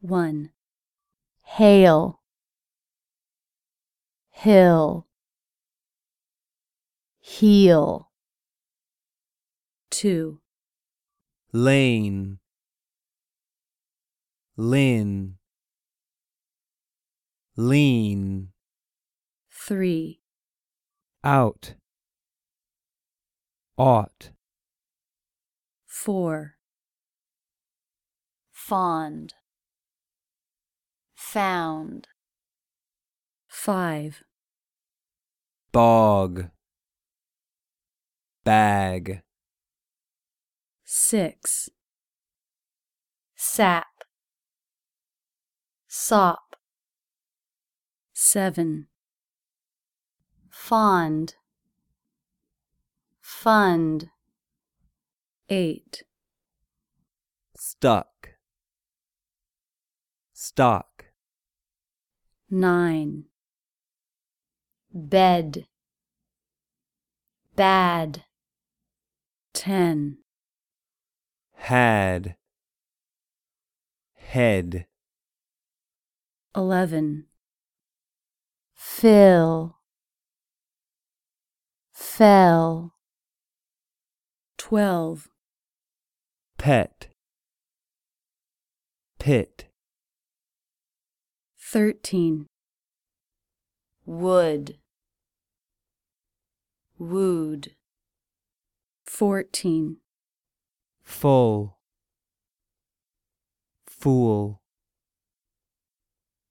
1. Hail, hill, heel. 2. Lane, lin, lean. 3. Out, ought. 4. Fond, found. 5. Bog, bag. 6. Sap, sop. 7. Fond, fund. 8. Stuck, stock. 9. Bed, bad. 10. Had, head. 11. Fill, fell. 12. Pet, pit. 13. Wood, wooed. 14. Full, fool.